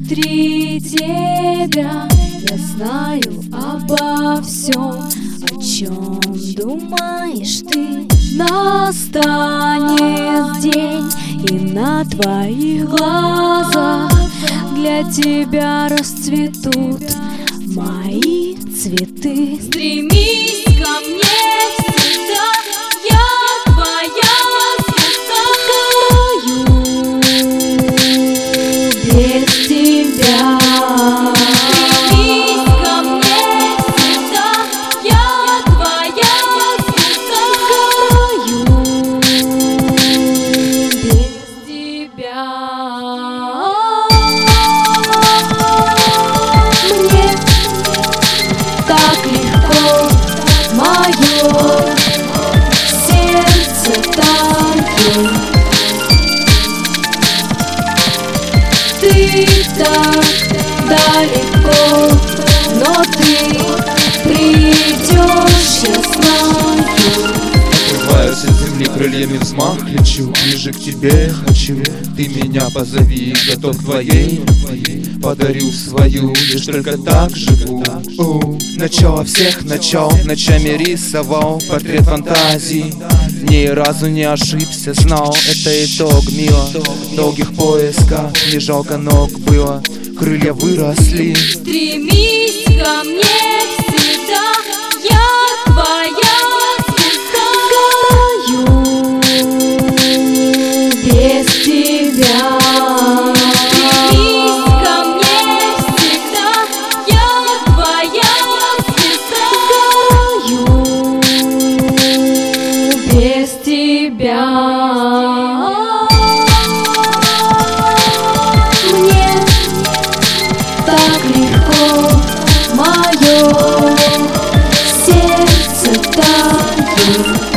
внутри тебя. Я знаю обо всем, о чем думаешь ты. Настанет день, и на твоих глазах для тебя расцветут мои цветы. Стремись ко мне всегда, я твоя звезда. Без тебя. Стремись ко мне всегда, я твоя звезда. Без тебя. Мне так легко, мое сердце тает. Ты так далеко, но ты придешь, я знаю. Отрываюсь от земли, крыльями взмах лечу. Ближе к тебе хочу, ты меня позови. Готов к твоей любви, подарю свою. Лишь только так живу. Начало всех начал, ночами рисовал портрет фантазий. Ни разу не ошибся, знал, это итог мира. Долгих поисков, не жалко ног было, крылья выросли. Стремись ко мне всегда, я твоя звезда. Без тебя. Стремись ко мне всегда, я твоя звезда. Без тебя. Мне так легко, мое сердце тает.